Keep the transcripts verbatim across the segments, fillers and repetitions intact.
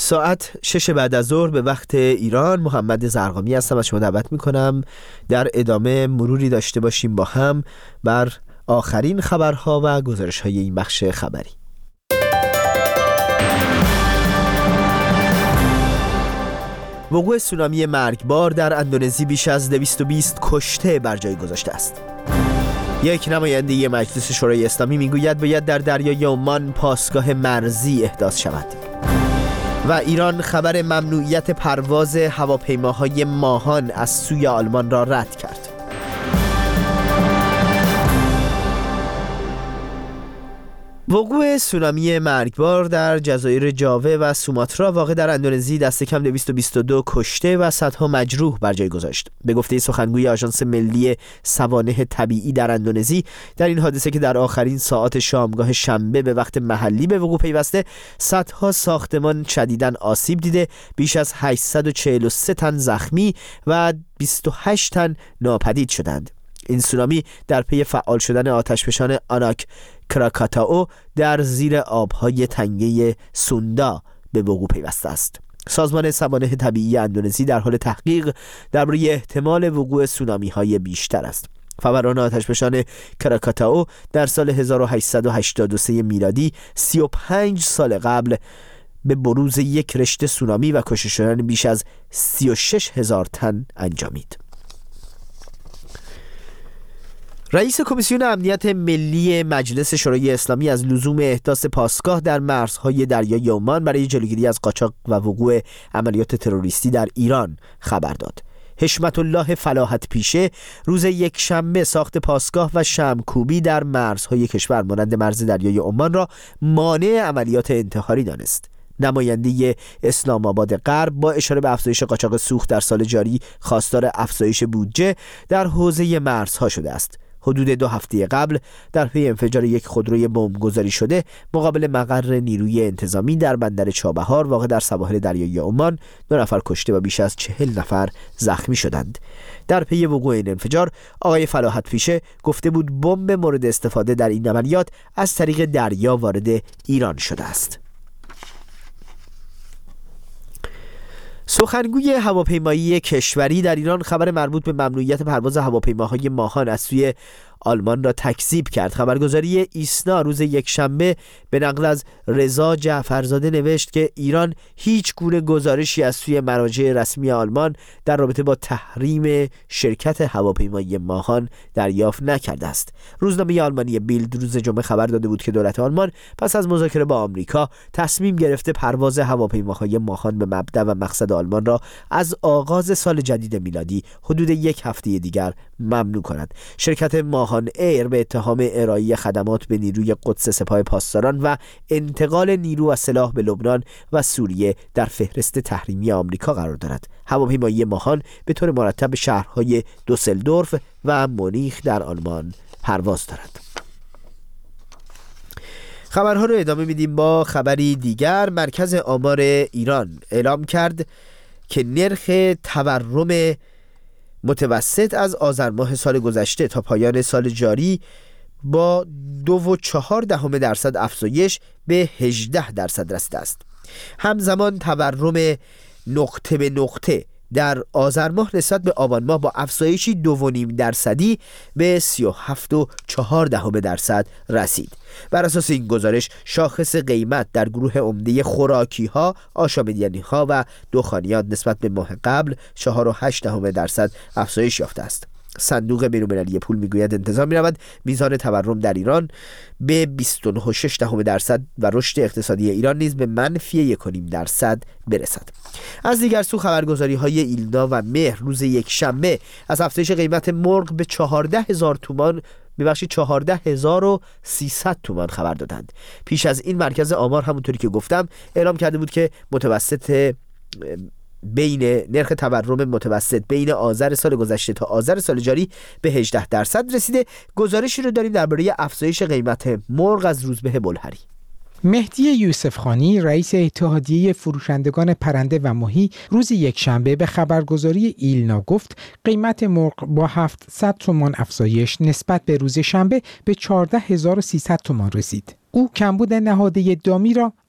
ساعت شش بعد از ظهر به وقت ایران. محمد زرقامی هستم. از شما دعوت میکنم در ادامه مروری داشته باشیم با هم بر آخرین خبرها و گزارش‌های این بخش خبری. وقوع سونامی مرگبار در اندونزی بیش از دویست و بیست کشته بر جای گذاشته است. یک نماینده مجلس شورای اسلامی میگوید باید در دریای عمان پاسگاه مرزی احداث شود. و ایران خبر ممنوعیت پرواز هواپیماهای ماهان از سوی آلمان را رد کرد. وقوع سونامی مرگبار در جزایر جاوه و سوماترا واقع در اندونزی دست کم دویست و بیست و دو کشته و صدها مجروح بر جای گذاشت. به گفته سخنگوی آژانس ملی سوانح طبیعی در اندونزی، در این حادثه که در آخرین ساعات شامگاه شنبه به وقت محلی به وقوع پیوسته، صدها ساختمان شدیداً آسیب دیده، بیش از هشتصد و چهل و سه تن زخمی و بیست و هشت تن ناپدید شدند. این سونامی در پی فعال شدن آتشفشان آناک کراکاتائو در زیر آبهای تنگه سوندا به وقوع پیوسته است. سازمان سوانح طبیعی اندونزی در حال تحقیق درباره احتمال وقوع سونامی‌های بیشتر است. فوران آتشفشان کراکاتائو در سال هزار و هشتصد و هشتاد و سه میلادی، سی و پنج سال قبل، به بروز یک رشته سونامی و کشته شدن بیش از سی و شش هزار تن انجامید. رئیس کمیسیون امنیت ملی مجلس شورای اسلامی از لزوم احداث پاسگاه در مرزهای دریای عمان برای جلوگیری از قاچاق و وقوع عملیات تروریستی در ایران خبر داد. حشمت الله فلاحت پیشه روز یک شنبه ساخت پاسگاه و شمع‌کوبی در مرزهای کشور مانند مرز دریای عمان را مانع عملیات انتحاری دانست. نماینده اسلام آباد غرب با اشاره به افزایش قاچاق سوخت در سال جاری خواستار افزایش بودجه در حوزه مرزها شده است. حدود دو هفته قبل در پی انفجار یک خودروی بمبگذاری شده مقابل مقر نیروی انتظامی در بندر چابهار واقع در سواحل دریای عمان، دو نفر کشته و بیش از چهل نفر زخمی شدند. در پی وقوع این انفجار، آقای فلاحت پیشه گفته بود بمب مورد استفاده در این عملیات از طریق دریا وارد ایران شده است. سخنگوی هواپیمایی کشوری در ایران خبر مربوط به ممنوعیت پرواز هواپیماهای ماهان از سوی آلمان را تکذیب کرد. خبرگزاری ایسنا روز یک شنبه به نقل از رضا جعفرزاده نوشت که ایران هیچ گونه گزارشی از سوی مراجع رسمی آلمان در رابطه با تحریم شرکت هواپیمایی ماهان دریافت نکرده است. روزنامه آلمانی بیلد روز جمعه خبر داده بود که دولت آلمان پس از مذاکره با آمریکا تصمیم گرفته پرواز هواپیماهای ماهان به مبدا و مقصد آلمان را از آغاز سال جدید میلادی حدود یک هفته دیگر ممنوع کند. شرکت ماهان ایر به اتهام ارائه خدمات به نیروی قدس سپاه پاسداران و انتقال نیرو و سلاح به لبنان و سوریه در فهرست تحریمی آمریکا قرار دارد. هواپیمایی ماهان به طور مرتب به شهرهای دوسلدورف و مونیخ در آلمان پرواز دارد. خبرها رو ادامه میدیم با خبری دیگر. مرکز آمار ایران اعلام کرد که نرخ تورم متوسط از آذر ماه سال گذشته تا پایان سال جاری با دو و چهار دهم درصد افزایش به هجده درصد رسیده است. همزمان تورم نقطه به نقطه در آذر ماه نسبت به آبان ماه با افزایشی دو و نیم درصدی به سی و هفت و چهار دهم درصد رسید. بر اساس این گزارش شاخص قیمت در گروه عمده خوراکی ها، آشامیدنی ها و دخانیات نسبت به ماه قبل چهار و هشت دهم درصد افزایش یافته است. صندوق بین‌المللی پول میگوید انتظار می‌رود میزان تورم در ایران به بیست و نه و شش دهم درصد و رشد اقتصادی ایران نیز به منفی یک و نیم درصد برسد. از دیگر سو خبرگزاری‌های ایلنا و مهر روز یک شنبه از افزایش قیمت مرغ به چهارده هزار تومان ببخشید چهارده هزار و سیصد تومان خبر دادند. پیش از این مرکز آمار همونطوری که گفتم اعلام کرده بود که متوسط بین نرخ تورم متوسط بین آذر سال گذشته تا آذر سال جاری به هجده درصد رسیده. گزارشی رو داریم درباره افزایش قیمت مرغ از روزبه بلهری. مهدی یوسفخانی رئیس اتحادیه فروشندگان پرنده و ماهی روز یکشنبه به خبرگزاری ایلنا گفت قیمت مرغ با هفتصد تومان افزایش نسبت به روز شنبه به چهارده هزار و سیصد تومان رسید. او کمبود نهاده دامی را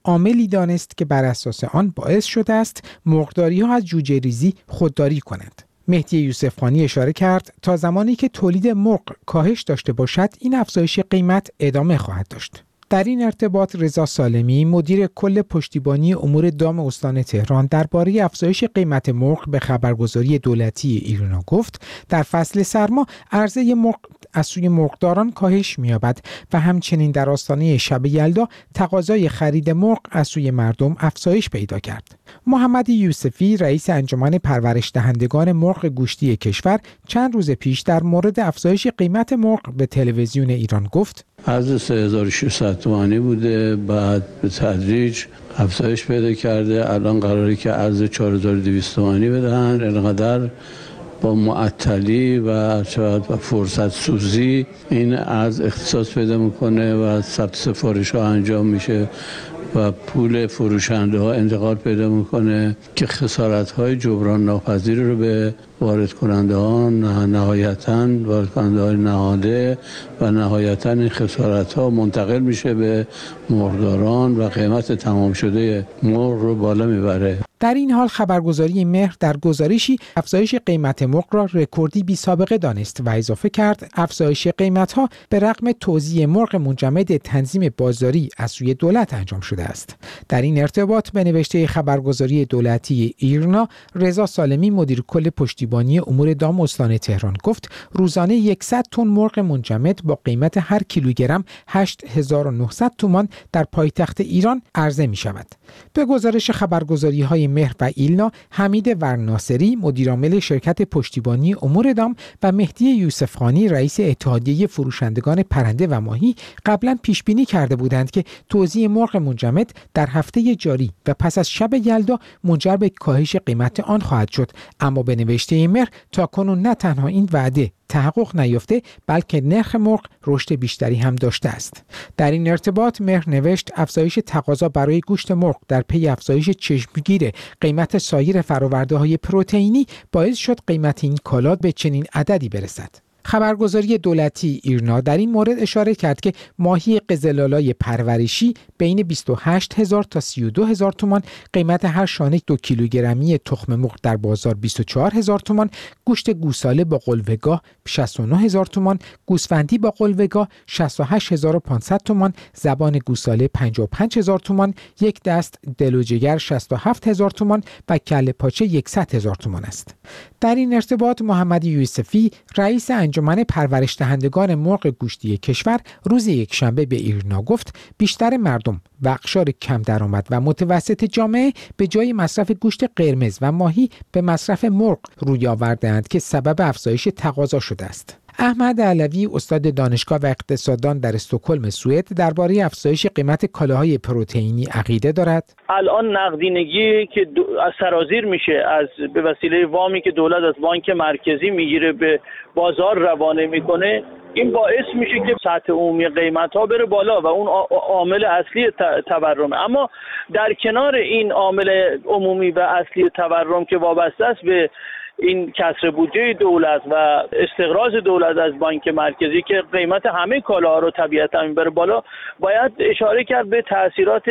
عاملی دانست که بر اساس آن باعث شده است مرغداری‌ها از جوجه ریزی خودداری کنند. مهدی یوسفخانی اشاره کرد تا زمانی که تولید مرغ کاهش داشته باشد این افزایش قیمت ادامه خواهد داشت. در این ارتباط رضا سالمی مدیر کل پشتیبانی امور دام استان تهران درباره افزایش قیمت مرغ به خبرگزاری دولتی ایرنا گفت در فصل سرما عرضه مرغ از سوی مرغداران کاهش می‌یابد و همچنین در آستانه شب یلدا تقاضای خرید مرغ از سوی مردم افزایش پیدا کرد. محمد یوسفی رئیس انجمن پرورش دهندگان مرغ گوشتی کشور چند روز پیش در مورد افزایش قیمت مرغ به تلویزیون ایران گفت از سه هزار و ششصد تومانی بوده، بعد به تدریج افزایش پیدا کرده، الان قراره که ارز چهار هزار و دویست تومانی بدهن. اینقدر با معطلی و فرصت سوزی این ارز اختصاص پیدا میکنه و ثبت سفارش ها انجام میشه و پول فروشنده ها انتقال پیدا میکنه که خسارت های جبران ناپذیر رو به وارد کننده ها نهایتاً وارد کننده های نهاده و نهایتاً این خسارت ها منتقل میشه به مرغداران و قیمت تمام شده مرغ رو بالا میبره. در این حال خبرگزاری مهر در گزارشی افزایش قیمت مرغ را رکوردی بی سابقه دانست و اضافه کرد افزایش قیمت‌ها به رغم توزیع مرغ منجمد تنظیم بازاری از سوی دولت انجام شده است. در این ارتباط به نوشته خبرگزاری دولتی ایرنا رضا سالمی مدیر کل پشتیبانی امور دام استان تهران گفت روزانه صد تن مرغ منجمد با قیمت هر کیلوگرم هشت هزار و نهصد تومان در پایتخت ایران عرضه می شود. به گزارش خبرگزاری‌های مهر و ایلنا حمید ورناصری مدیرعامل شرکت پشتیبانی امور دام و مهدی یوسفخانی رئیس اتحادیه فروشندگان پرنده و ماهی قبلا پیش بینی کرده بودند که توزیع مرغ منجمد در هفته جاری و پس از شب یلدا منجر به کاهش قیمت آن خواهد شد، اما به نوشته مهر تاکنون نه تنها این وعده تحقق نیافته بلکه نرخ مرغ رشد بیشتری هم داشته است. در این ارتباط مهر نوشت افزایش تقاضا برای گوشت مرغ در پی افزایش چشمگیر قیمت سایر فرآورده‌های پروتئینی باعث شد قیمت این کالا به چنین عددی برسد. خبرگزاری دولتی ایرنا در این مورد اشاره کرد که ماهی قزل‌آلای پرورشی بین بیست و هشت هزار تا سی و دو هزار تومان، قیمت هر شانه دو کیلوگرمی تخم مرغ در بازار بیست و چهار هزار تومان، گوشت گوساله با قلوه‌گاه شصت و نه هزار تومان، گوسفندی با قلوه‌گاه شصت و هشت هزار و پانصد تومان، زبان گوساله پنجاه و پنج هزار تومان، یک دست دل و جگر شصت و هفت هزار تومان و کله پاچه صد هزار تومان است. در این ارتباط محمد یوسفی رئیس انجمن پرورش دهندگان مرغ گوشتی کشور روز یکشنبه به ایرنا گفت بیشتر مردم و اقشار کم درآمد و متوسط جامعه به جای مصرف گوشت قرمز و ماهی به مصرف مرغ روی آورده‌اند که سبب افزایش تقاضا شده است. احمد علوی استاد دانشگاه و اقتصاددان در استکهلم سوئد درباره افزایش قیمت کالاهای پروتئینی عقیده دارد. الان نقدینگی که از سرازیر میشه از به وسیله وامی که دولت از بانک مرکزی میگیره به بازار روانه میکنه، این باعث میشه که سطح عمومی قیمت ها بره بالا و اون عامل اصلی تورمه. اما در کنار این عامل عمومی و اصلی تورم که وابسته است به این کسر بودجه دولت و استقراض دولت از بانک مرکزی که قیمت همه کالاها رو طبیعتا میبره بالا، باید اشاره کرد به تاثیرات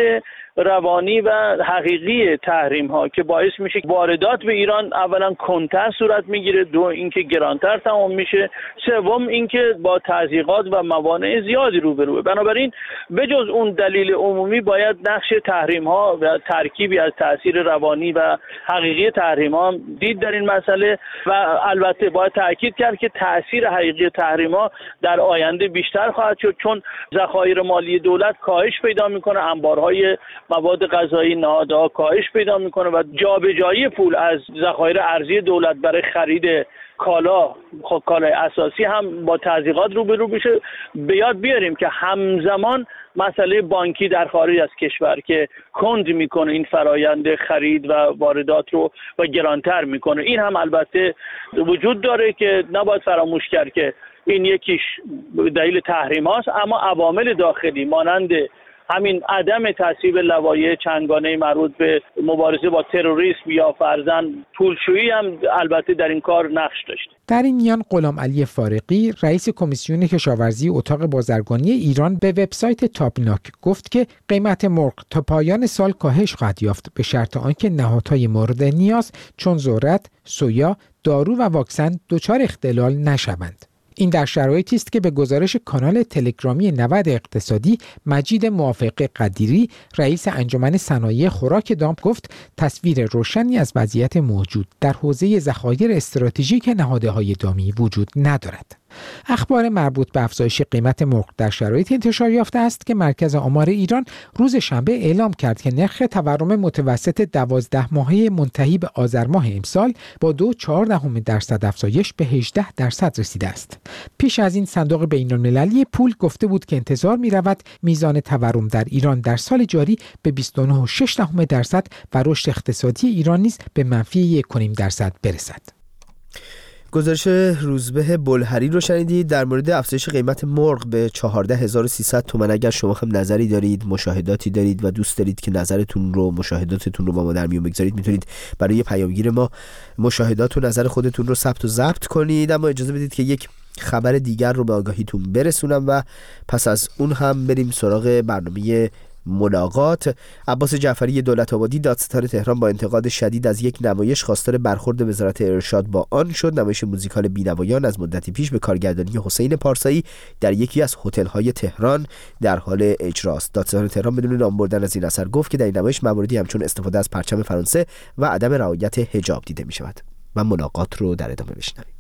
روانی و حقیقی تحریم ها که باعث میشه واردات به ایران اولا کمتر صورت میگیره، دو اینکه گرانتر تمام میشه، سوم اینکه با تضییقات و موانع زیادی روبروه. بنابراین بجز اون دلیل عمومی باید نقش تحریم ها و ترکیبی از تاثیر روانی و حقیقی تحریم ها دید در این مسئله و البته باید تاکید کرد که تاثیر حقیقی تحریم ها در آینده بیشتر خواهد شد، چون ذخایر مالی دولت کاهش پیدا میکنه، انبارهای مواد غذایی نهادها کاهش پیدا میکنه و جابجایی پول از ذخایر ارزی دولت برای خرید کالا، خب کالای اساسی هم با تضییقات روبرو میشه. به یاد بیاریم که همزمان مسئله بانکی در خارج از کشور که کند میکنه این فرایند خرید و واردات رو و گرانتر میکنه، این هم البته وجود داره که نباید فراموش کرد که این یکیش دلیل تحریم هاست، اما عوامل داخلی مانند همین عدم تصویب لوایح چندگانه مربوط به مبارزه با تروریسم یا فرضاً پولشویی هم البته در این کار نقش داشته. در این میان غلام علی فارقی رئیس کمیسیون کشاورزی اتاق بازرگانی ایران به وبسایت تابناک گفت که قیمت مرغ تا پایان سال کاهش خواهد یافت به شرط آنکه نهادهای مورد نیاز چون ذرت، سویا، دارو و واکسن دچار اختلال نشوند. این در شرایطی است که به گزارش کانال تلگرامی نود اقتصادی مجید موافق قدیری رئیس انجمن صنایع خوراک دام گفت تصویر روشنی از وضعیت موجود در حوزه ذخایر استراتژیک نهادهای دامی وجود ندارد. اخبار مربوط به افزایش قیمت مرغ در شرایط انتشار یافته است که مرکز آمار ایران روز شنبه اعلام کرد که نرخ تورم متوسط دوازده ماهه منتهی به آذر ماه امسال با دو چهار دهم درصد افزایش به هجده درصد رسیده است. پیش از این صندوق بین‌المللی پول گفته بود که انتظار می رود میزان تورم در ایران در سال جاری به بیست و نه و شش دهم درصد و رشد اقتصادی ایران نیز به منفی یک و نیم درصد برسد. گزارش روزبه بلهری رو شنیدید در مورد افزایش قیمت مرغ به چهارده هزار و سیصد تومان. اگر شما هم نظری دارید، مشاهداتی دارید و دوست دارید که نظرتون رو، مشاهداتتون رو با ما در میون بگذارید، میتونید برای پیامگیر ما مشاهدات و نظر خودتون رو ثبت و ضبط کنید. اما اجازه بدید که یک خبر دیگر رو به آگاهیتون برسونم و پس از اون هم بریم سراغ برنامه ملاقات. عباس جعفری دولت آبادی دادستان تهران با انتقاد شدید از یک نمایش خواستار برخورد وزارت ارشاد با آن شد. نمایش موزیکال بینوایان از مدتی پیش به کارگردانی حسین پارسایی در یکی از هتل‌های تهران در حال اجراست. دادستان تهران بدون نام بردن از این اثر گفت که در این نمایش مواردی همچون استفاده از پرچم فرانسه و عدم رعایت حجاب دیده می شود. و ملاقات رو در ادامه بشنویم.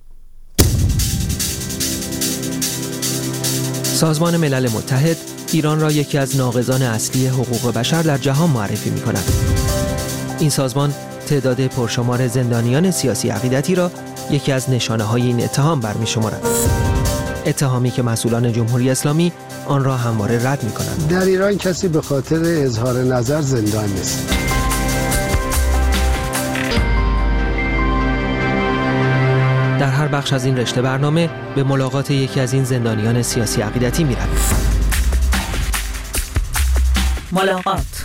سازمان ملل متحد ایران را یکی از ناقضان اصلی حقوق بشر در جهان معرفی می کند. این سازمان تعداد پرشمار زندانیان سیاسی عقیدتی را یکی از نشانه های این اتهام برمی شمارد. اتهامی که مسئولان جمهوری اسلامی آن را همواره رد می کنند. در ایران کسی به خاطر اظهار نظر زندان نیست. در هر بخش از این رشته برنامه به ملاقات یکی از این زندانیان سیاسی عقیدتی می رویم. ملاقات.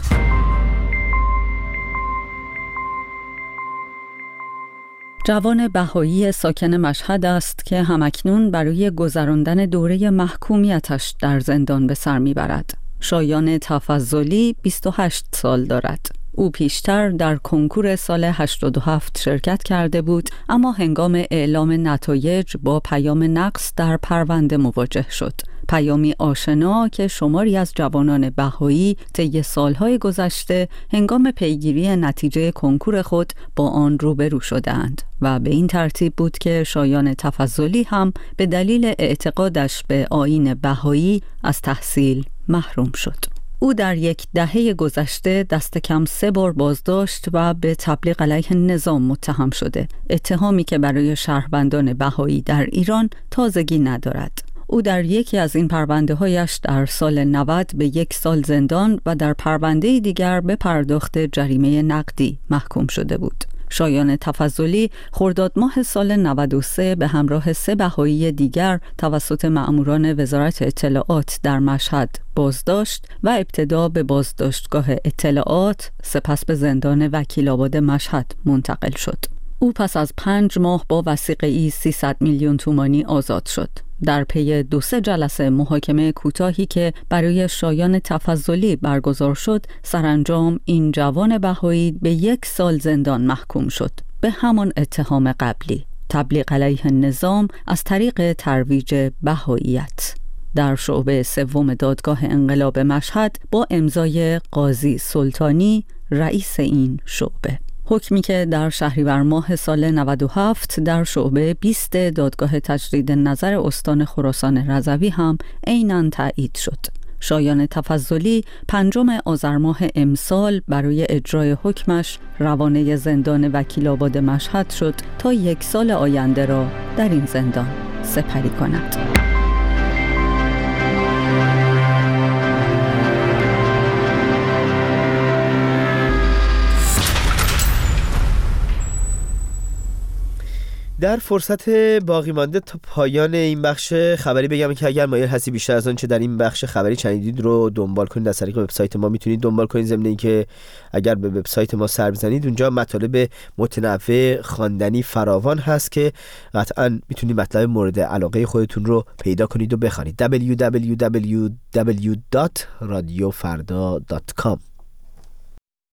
جوان بهایی ساکن مشهد است که همکنون برای گذراندن دوره محکومیتش در زندان به سر میبرد. شایان تفضلی بیست و هشت سال دارد. او پیشتر در کنکور سال هشتاد و هفت شرکت کرده بود، اما هنگام اعلام نتایج با پیام نقص در پرونده مواجه شد. پیامی آشنا که شماری از جوانان بهایی طی سالهای گذشته هنگام پیگیری نتیجه کنکور خود با آن روبرو شدند و به این ترتیب بود که شایان تفضلی هم به دلیل اعتقادش به آیین بهایی از تحصیل محروم شد. او در یک دهه گذشته دست کم سه بار بازداشت و به تبلیغ علیه نظام متهم شده، اتهامی که برای شهروندان بهایی در ایران تازگی ندارد. او در یکی از این پرونده هایش در سال نود به یک سال زندان و در پرونده دیگر به پرداخت جریمه نقدی محکوم شده بود. شایان تفضلی خرداد ماه سال نود و سه به همراه سه بهایی دیگر توسط مأموران وزارت اطلاعات در مشهد بازداشت و ابتدا به بازداشتگاه اطلاعات، سپس به زندان وکیل‌آباد مشهد منتقل شد. او پس از پنج ماه با وثیقه‌ای سیصد میلیون تومانی آزاد شد. در پی دو سه جلسه محاکمه کوتاهی که برای شایان تفضلی برگزار شد، سرانجام این جوان بهایی به یک سال زندان محکوم شد به همان اتهام قبلی، تبلیغ علیه نظام از طریق ترویج بهاییت. در شعبه سوم دادگاه انقلاب مشهد با امضای قاضی سلطانی رئیس این شعبه. حکمی که در شهریور ماه سال نود و هفت در شعبه بیست دادگاه تجدید نظر استان خراسان رضوی هم عیناً تایید شد. شایان تفضلی پنجم آذر ماه امسال برای اجرای حکمش روانه زندان وکیل‌آباد مشهد شد تا یک سال آینده را در این زندان سپری کند. در فرصت باقی مانده تا پایان این بخش خبری بگم که اگر مایل هستی بیشتر از آنچه در این بخش خبری شنیدید رو دنبال کنید، از طریق وبسایت ما میتونید دنبال کنید. ضمن اینکه اگر به وبسایت ما سر بزنید اونجا مطالب متنوع خواندنی فراوان هست که قطعاً میتونید مطلب مورد علاقه خودتون رو پیدا کنید و بخوانید. دبلیو دبلیو دبلیو دبلیو دات رادیو فردا دات کام